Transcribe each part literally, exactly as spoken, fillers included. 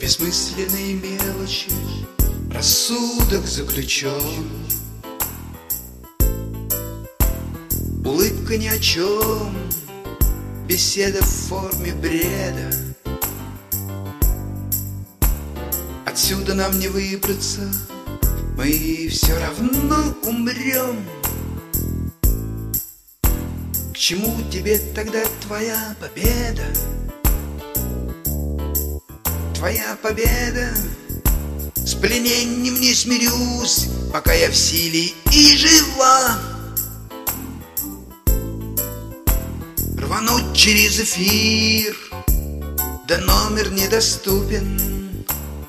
бессмысленные мелочи рассудок заключен. Улыбка ни о чем, беседа в форме бреда. Отсюда нам не выбраться, мы все равно умрем. К чему тебе тогда твоя победа? Твоя победа. С пленением не смирюсь, пока я в силе и жива. Рвануть через эфир, да номер недоступен.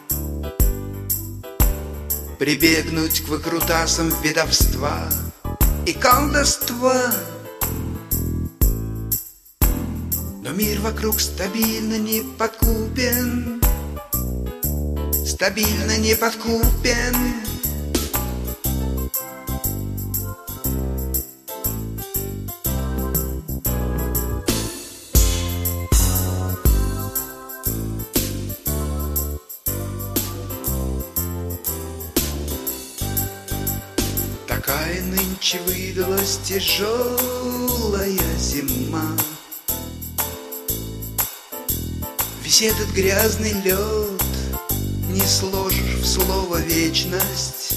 Прибегнуть к выкрутасам ведовства и колдовства. Но мир вокруг стабильно не подкупен, стабильно не подкупен. Такая нынче выдалась тяжелая зима. Весь этот грязный лед не сложишь в слово вечность.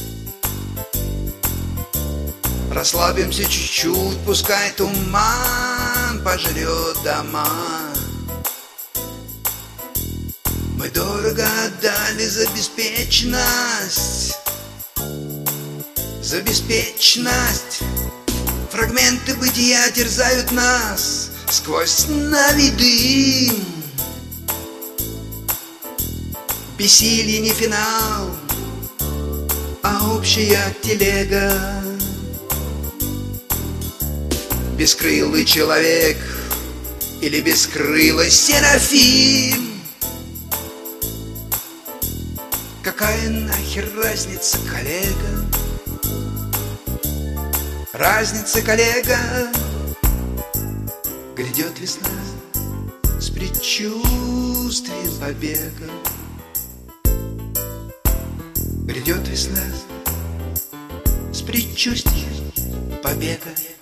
Расслабимся чуть-чуть, пускай туман пожрет дома. Мы дорого отдали за беспечность, за беспечность. Фрагменты бытия терзают нас сквозь нави дым. Бессилье не финал, а общая телега. Бескрылый человек или бескрылый серафим. Какая нахер разница, коллега? Разница, коллега. Грядет весна с предчувствием побега. Грядет весна с предчувствием побега.